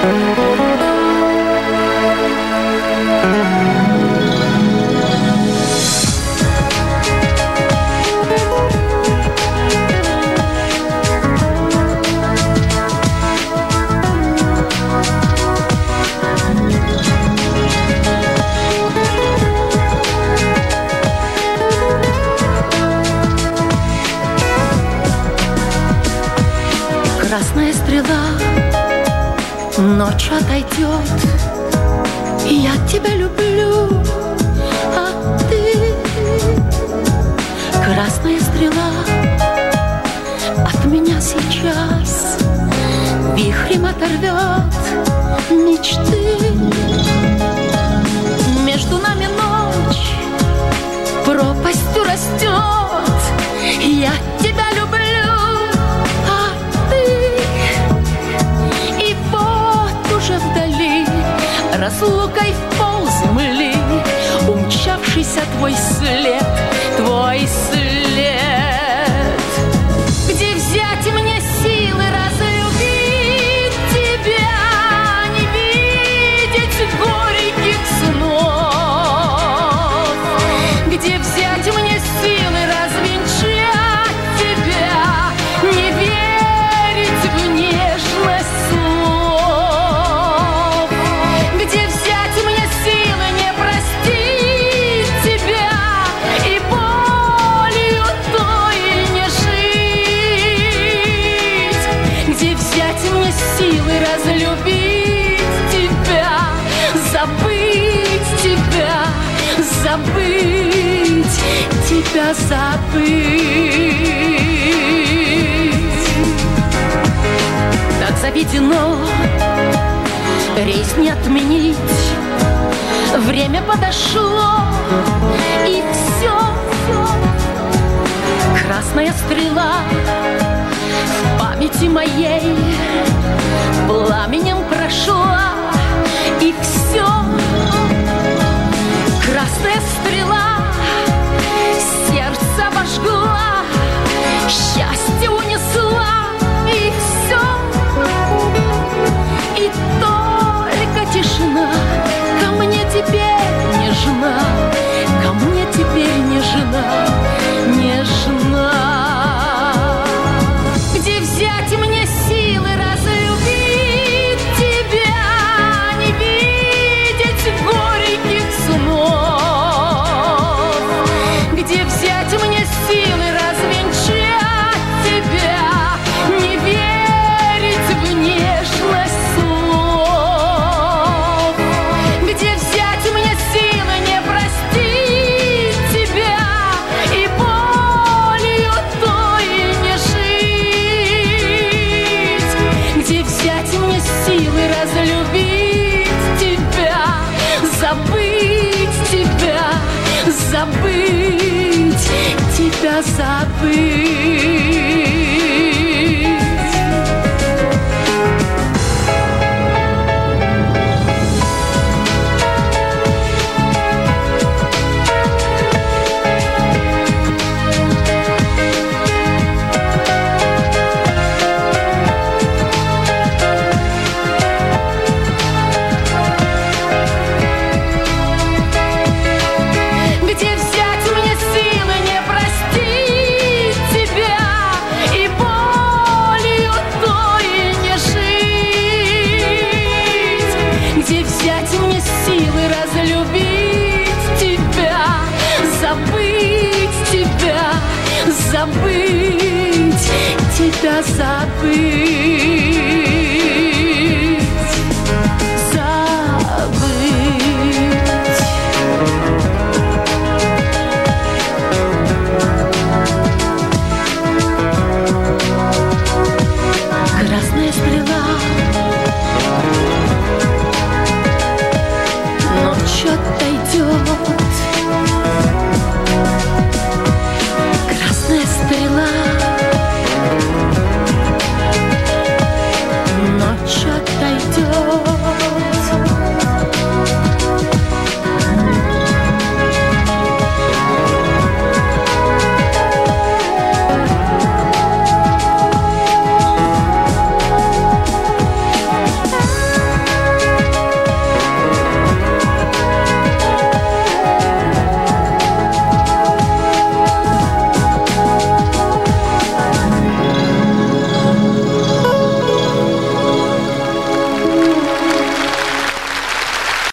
Красная стрела, ночь отойдет, и я тебя люблю, а ты, красная стрела, от меня сейчас вихрем оторвет мечты. Между нами ночь пропастью растет, я тебя люблю. Вдали, разлукой в полземли, умчавшийся твой след, твой след. Где взять мне силы разлюбить тебя, не видеть горьких снов? Где взять мне силы развенчать тебя, не верить в нежность слов? Силы разлюбить тебя, забыть тебя, забыть тебя, забыть. Так заведено, рейс не отменить, время подошло, и все. Красная стрела в памяти моей пламенем прошла, и все. Красная стрела сердце обожгла, счастье унесла, и все. И только тишина ко мне теперь нежна, ко мне теперь нежна, нежна. Где взять мне силы разлюбить тебя, не видеть горьких снов? Где взять мне силы развенчать тебя, не верить в нежность слов? Где взять мне силы не простить тебя и болью той не жить? Где взять мне силы разлюбить тебя, забыть тебя, забыть тебя, забыть? Где взять мне силы не простить тебя и болью той не жить? Где взять мне силы разлюбить тебя, забыть тебя, забыть тебя, забыть?